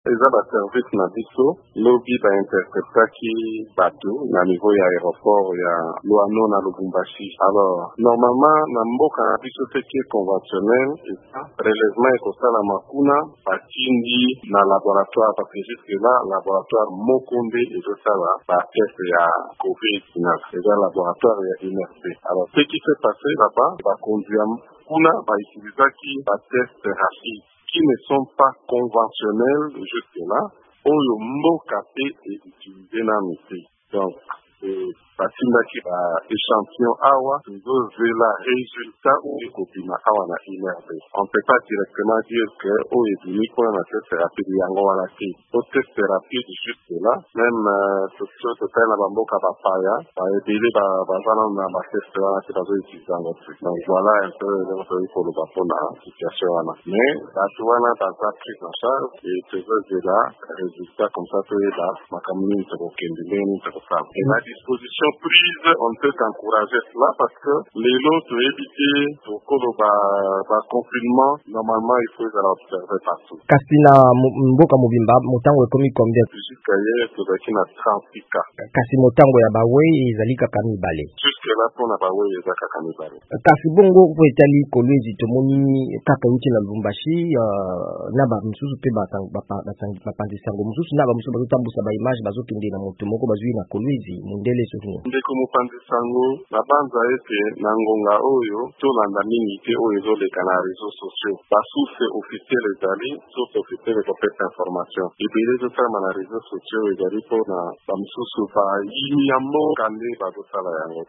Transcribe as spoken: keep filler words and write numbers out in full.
eza baservice na biso lobi bainterceptaki bato na niveau ya aéroport ya Luano na Lubumbashi. Alors normalement na mboka na biso teke conventionnel eza prélèvement ekosalama kuna batindi na laboratoire parce que jusque là laboratoire moko nde ezosala batest ya covid dix-neuf eza laboratoire ya I N R B. Alors ce qui s'est passé là-bas bakonduya kuna bautilisaki batest rapide qui ne sont pas conventionnels jusque-là, oyo mboka pe est utilisé na miti. Donc, batindaki ba échantillon awa, tozozela résultat ou ekopima awa na I N R B. On ne peut pas directement dire que oyo ebimi mpona na test rapide yango wana te. Po test rapide jusque-là, même soki totali na bamboka bapaya, baebele bazana na batest wana te bazoutilize yango te. Donc voilà un peu eloko toyei koloba mpona situation wana. Mais bato wana baza prise en charge et tozozela résultat comme ça toyeba makambo nini tokokende ndenge nini tokosala. Et la disposition prise, on ne peut qu'encourager cela parce que les lots to éviter to koloba ba confinement normalement il faut les observer partout. Kasina mboka mobimba motango ekomi combien? Jusqu'à hier tozaki na trente cas. Kasi motango ya bawe ezali kaka mibale. Jusque là pona bawe ezali kaka mibale. Kasi bongo po etali kolwezi tomoni kaka uti na Lubumbashi na ba misusu pe batang bapandisango misusu na ba misusu bazotambusa ba image bazokende na moto moko bazwi na kolwezi mundele sofinyo. Ndeko mopandisango na banza ete na ngonga oyo tolanda mingi te oyo ezoleka na réseaux sociaux. Basource officielle ezali source officielle ekopesa information ebele ezosalama na réseaux sociaux ezali mpona bamisusu bayini ya mboka nde bazosala yango